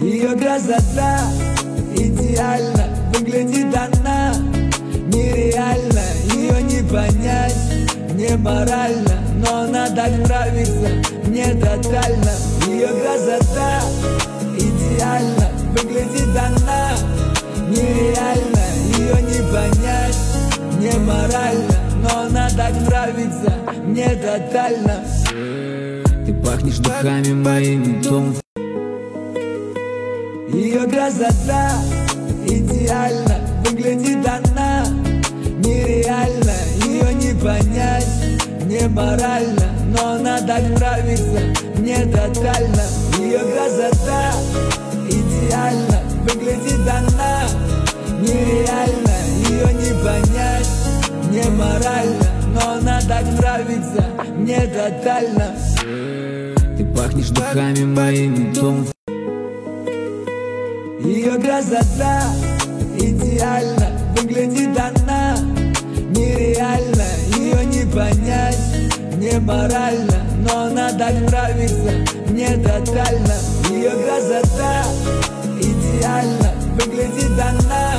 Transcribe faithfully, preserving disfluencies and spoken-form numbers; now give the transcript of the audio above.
Ее красота идеально, выглядит она нереально. Ее не понять, не морально, но она так нравится мне тотально. Ее красота идеально, выглядит она нереально. Ее не понять, не морально, но она так нравится мне тотально. Ты пахнешь духами моими, дом. Ее красота идеально, выглядит она нереально. Ее не понять, не морально, но она так нравится мне тотально. Ее красота идеально, выглядит она нереально. Ее не понять, не морально, но она так нравится мне тотально. Ты пахнешь духами моими, дом. Ее красота идеально, выглядит она нереально. Ее не понять, не морально, но она так нравится мне тотально. Ее красота идеально, выглядит она